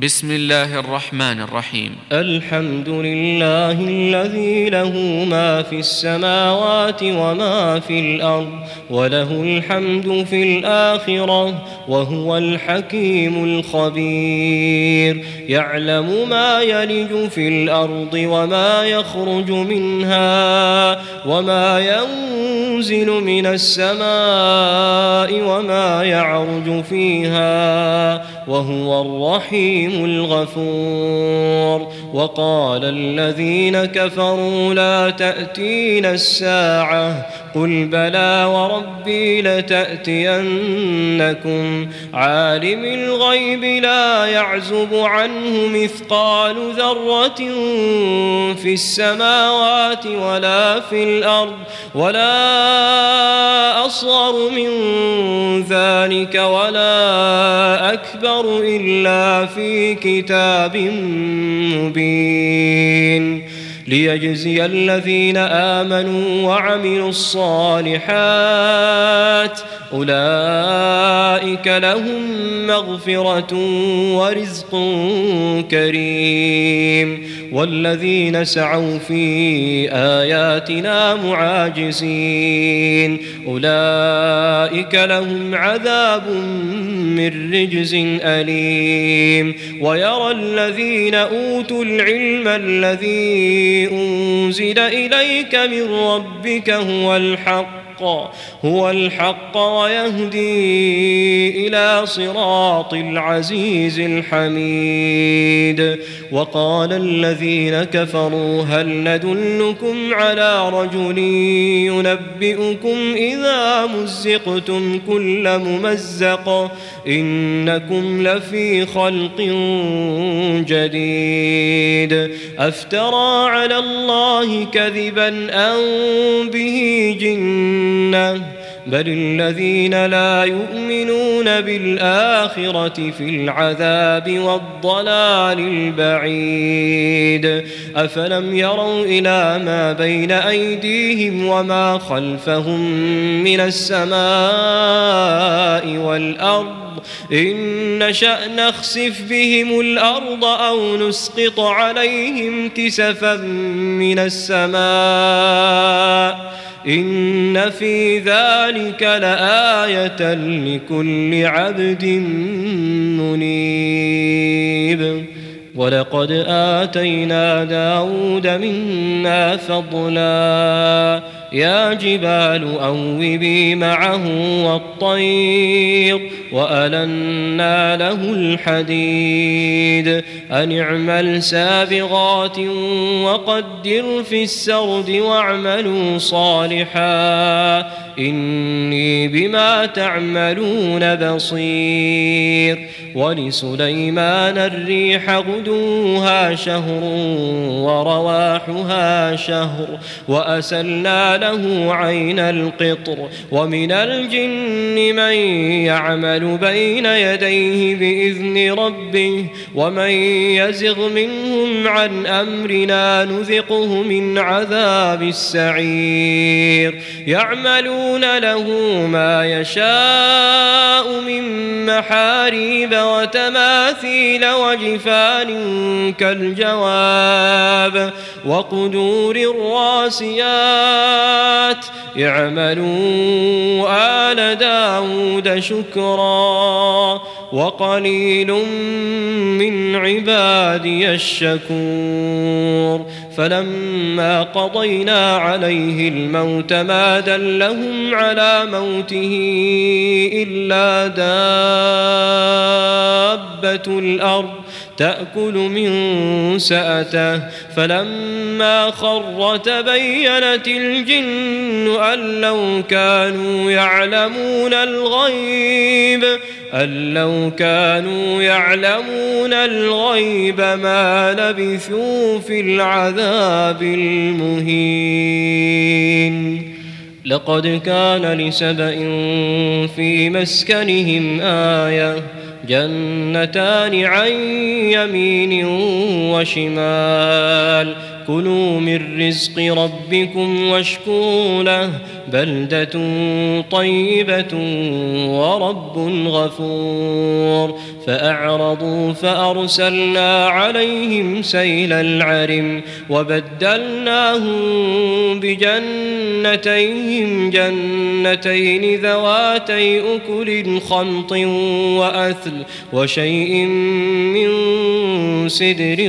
بسم الله الرحمن الرحيم. الحمد لله الذي له ما في السماوات وما في الأرض وله الحمد في الآخرة وهو الحكيم الخبير. يعلم ما يلج في الأرض وما يخرج منها وما ينزل من السماء وما يعرج فيها وهو الرحيم الغفور. وقال الذين كفروا لا تأتين الساعة قل بلى وربي لتأتينكم عالم الغيب لا يعزب عنه مثقال ذرة في السماوات ولا في الأرض ولا أصغر من ذلك ولا أكبر إلا في كتاب مبين. ليجزي الذين آمنوا وعملوا الصالحات أولئك لهم مغفرة ورزق كريم. والذين سعوا في آياتنا معاجزين أولئك لهم عذاب من رجز أليم. ويرى الذين أوتوا العلم الذي أنزل إليك من ربك هو الحق ويهدي إلى صراط العزيز الحميد. وقال الذين كفروا هل ندلكم على رجل ينبئكم إذا مزقتم كل ممزق إنكم لفي خلق جديد. أفترى على الله كذبا أم به جنة بل الذين لا يؤمنون بالآخرة في العذاب والضلال البعيد. أفلم يروا إلى ما بين أيديهم وما خلفهم من السماء والأرض إن نشأ نخسف بهم الأرض أو نسقط عليهم كسفا من السماء إن في ذلك لآية لكل عبد منيب. ولقد آتينا داود منا فضلا يا جبال أوبي معه والطير وألنا له الحديد أن اعمل سابغات وقدر في السرد واعملوا صالحا إني بما تعملون بصير. ولسليمان الريح غدوها شهر ورواحها شهر وأسلنا له عين القطر. ومن الجن من يعمل بين يديه بإذن ربه ومن يزغ منهم عن أمرنا نذقه من عذاب السعير. يعملون له ما يشاء من محاريب وتماثيل وجفان كالجواب وقدور الراسيات. اعملوا آل داود شكرا وقليل من عبادي الشكور. فلما قضينا عليه الموت ما دلهم على موته إلا دابة الأرض تأكل من سأته. فلما خر تبينت الجن أن لو كانوا يعلمون الغيب ما لبثوا في العذاب المهين. لقد كان لسبإ في مسكنهم آية جنتان عن يمين وشمال كلوا من رزق ربكم واشكروا له بلدة طيبة ورب غفور فأعرضوا فأرسلنا عليهم سيل العرم وبدلناهم بجنتيهم جنتين ذواتي أكل خمط وأثل وشيء من سدر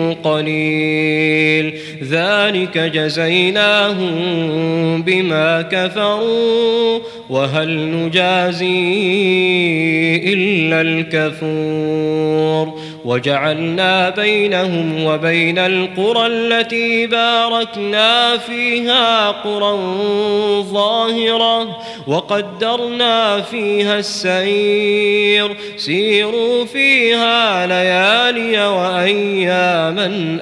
قليل ذلك جزيناهم بما كفروا وهل نجازي إلا الكفور وجعلنا بينهم وبين القرى التي باركنا فيها قرى ظاهرة وقدرنا فيها السير سيروا فيها ليالي وأياما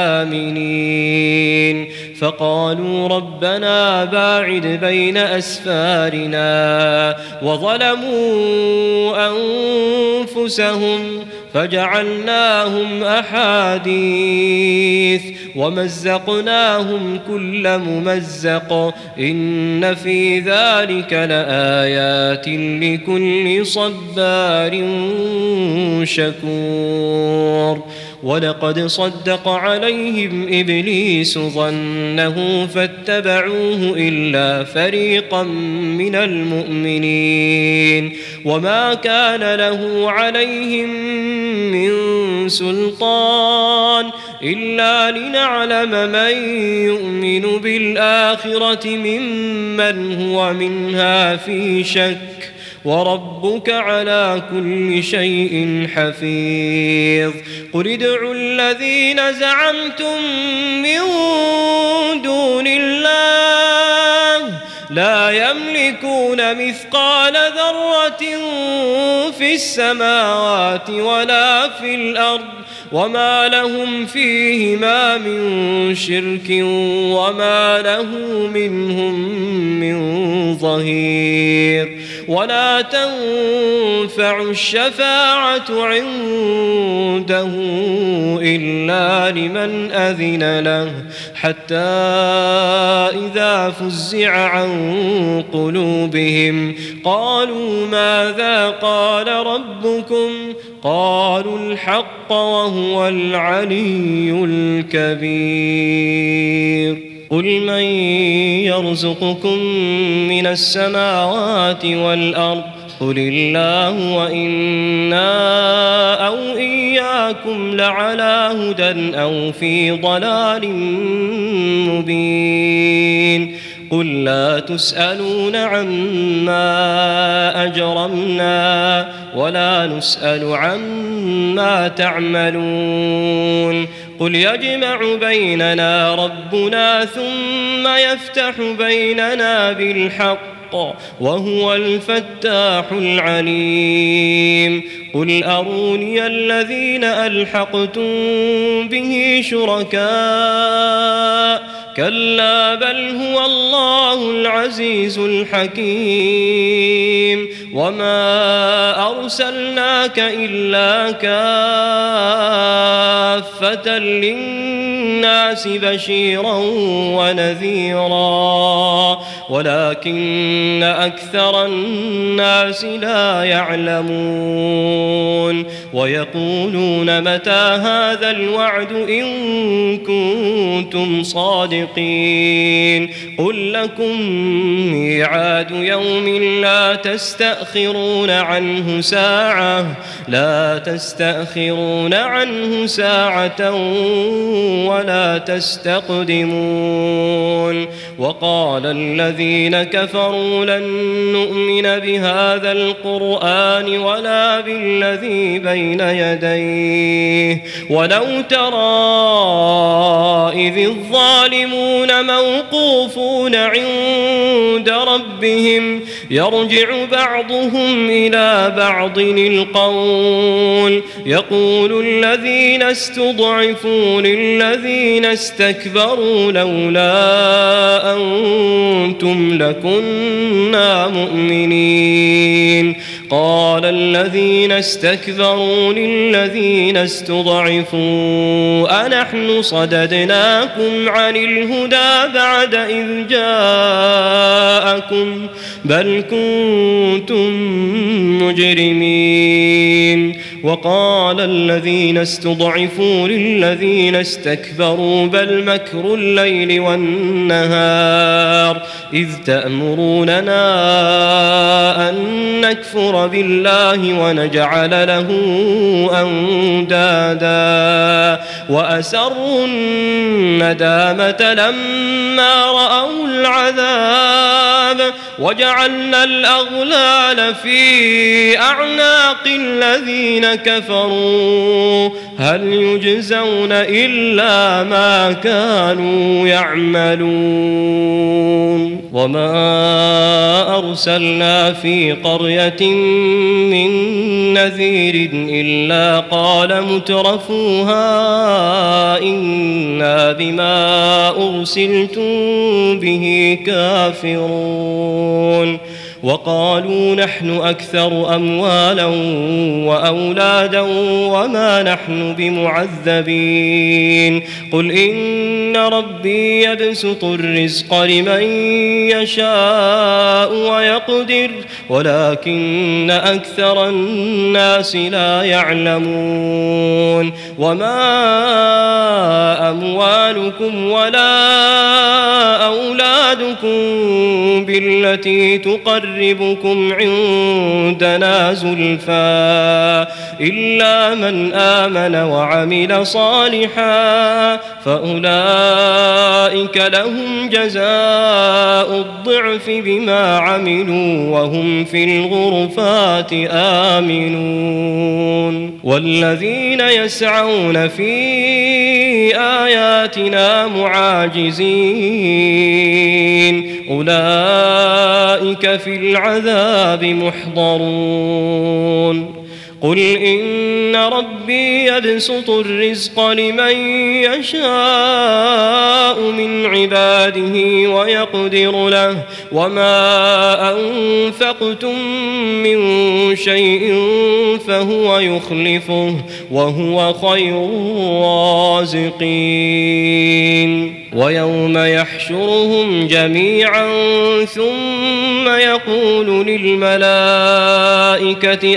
آمنين فقالوا ربنا باعد بين أسفارنا وظلموا أنفسهم فجعلناهم أحاديث ومزقناهم كل ممزق إن في ذلك لآيات لكل صبار شكور ولقد صدق عليهم إبليس ظنه فاتبعوه إلا فريقا من المؤمنين وما كان له عليهم من سلطان إلا لنعلم من يؤمن بالآخرة ممن هو منها في شك وربك على كل شيء حفيظ قل ادعوا الذين زعمتم من دون الله لا يملكون مثقال ذرة في السماوات ولا في الأرض وما لهم فيهما من شرك وما له منهم من ظهير ولا تنفع الشفاعة عنده إلا لمن أذن له حتى إذا فزع عن قلوبهم قالوا ماذا قال ربكم قالوا الحق وهو العلي الكبير قل من يرزقكم من السماوات والأرض قل الله وإنا أو إياكم لعلى هدى أو في ضلال مبين قل لا تسألون عما أجرمنا ولا نسأل عما تعملون قل يجمع بيننا ربنا ثم يفتح بيننا بالحق وهو الفتاح العليم قل أروني الذين ألحقتم به شركاء كلا بل هو الله العزيز الحكيم وما أرسلناك إلا كافة للناس بشيرا ونذيرا ولكن أكثر الناس لا يعلمون ويقولون متى هذا الوعد إن كنتم صادقين قل لكم ميعاد يوم لا تستأخرون عنه ساعة ولا تستقدمون وقال الذين كفروا لن نؤمن بهذا القرآن ولا بالذي بين يديه ولو ترى إذ الظالمون موقوفون عند ربهم يرجع بعضهم إلى بعض القول يقول الذين استضعفوا للذين استكبروا لولا أنتم لكنا مؤمنين قال الذين استكبروا للذين استضعفوا أنحن صددناكم عن الهدى بعد إذ جاءكم بل كنتم مجرمين وقال الذين استضعفوا للذين استكبروا بل مكر الليل والنهار إذ تأمروننا أن نكفر بالله ونجعل له أندادا وأسروا الندامة لما رأوا العذاب وجعلنا الأغلال في أعناق الذين كفروا هل يجزون إلا ما كانوا يعملون وما أرسلنا في قرية من نذير إلا قال مترفوها إنا بما أرسلتم به كافرون وقالوا نحن أكثر أموالا وأولادا وما نحن بمعذبين قل إن ربي يبسط الرزق لمن يشاء ويقدر ولكن أكثر الناس لا يعلمون وما أموالكم ولا أولادكم بالتي تقربكم عندنا زلفى إلا من آمن وعمل صالحا فأولئك لهم جزاء الضعف بما عملوا وهم في الغرفات آمنون والذين يسعون في آياتنا معاجزين أولئك في العذاب محضرون قل إن ربي يبسط الرزق لمن يشاء من عباده ويقدر له وما أنفقتم من شيء فهو يخلفه وهو خير الرازقين ويوم يحشرهم جميعا ثم يقول للملائكة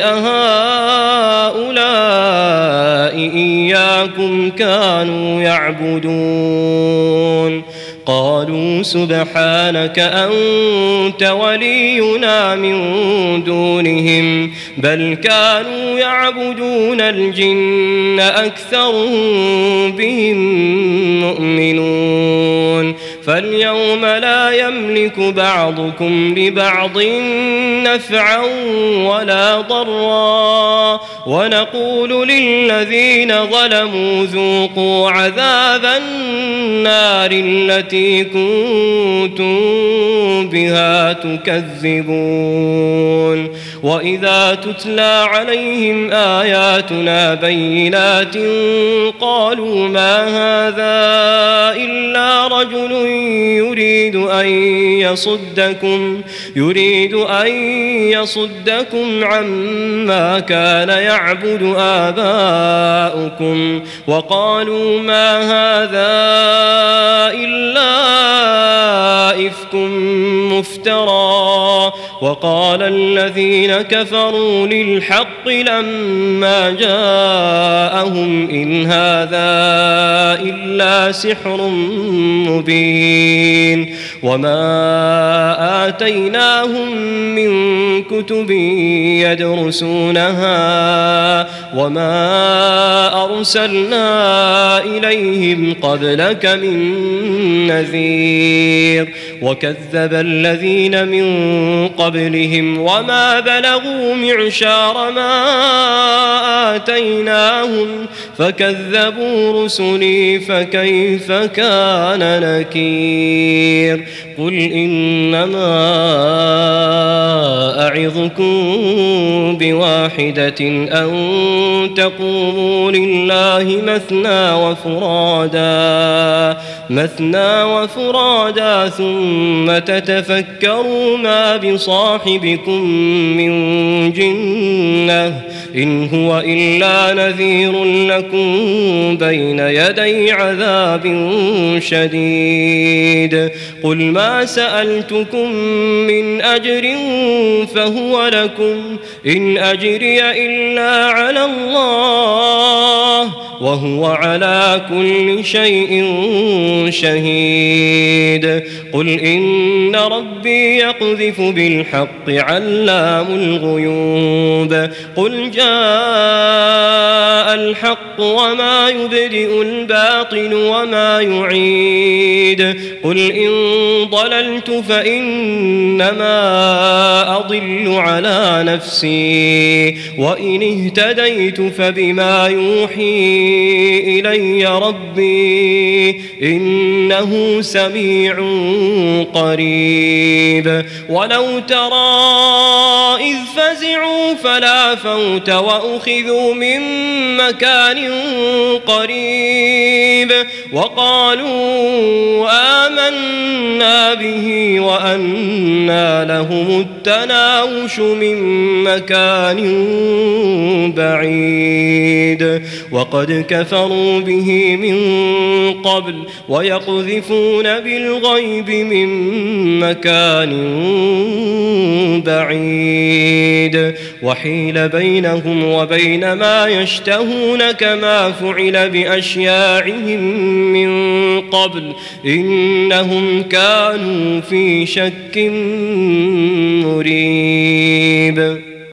أهؤلاء إياكم كانوا يعبدون قالوا سبحانك أنت ولينا من دونهم بل كانوا يعبدون الجن أكثرهم بهم مؤمنون فاليوم لا يملك بعضكم لبعض نفعا ولا ضرا ونقول للذين ظلموا ذوقوا عذاب النار التي كنتم بها تكذبون وإذا تتلى عليهم آياتنا بينات قالوا ما هذا إلا رجل يريد أن يصدكم عما كان يعبد آباؤكم وقالوا ما هذا إلا إفك مفترى وقال الذين كفروا للحق لما جاءهم إن هذا إلا سحر مبين وما آتيناهم من كتب يدرسونها وما أرسلنا إليهم قبلك من نذير وكذب الذين من قبلهم وما بلغوا معشار ما آتيناهم فكذبوا رسلي فكيف كان نكير قل إنما أعظكم بواحدة أن تقوموا لله مثنى وفرادا مثنى وفرادا ثم تتفكروا ما بصاحبكم من جنة إن هو إلا نذير لكم بين يدي عذاب شديد قل ما سألتكم من أجر فهو لكم إن أجري إلا على الله وهو على كل شيء شهيد قل إن ربي يقذف بالحق علام الغيوب قل جاء الحق وما يبدئ الباطل وما يعيد قل إن ضللت فإنما أضل على نفسي وإن اهتديت فبما يوحي إلي ربي إنه سميع قريب ولو ترى إذ فزعوا فلا فوت وأخذوا من مكان قريب وقالوا آمنا به وأنى لهم التناوش من مكان بعيد وقد كفروا به من قبل ويقذفون بالغيب من مكان بعيد وحيل بينهم وبين ما يشتهون كما فعل بأشياعهم من قبل إنهم كانوا في شك مريب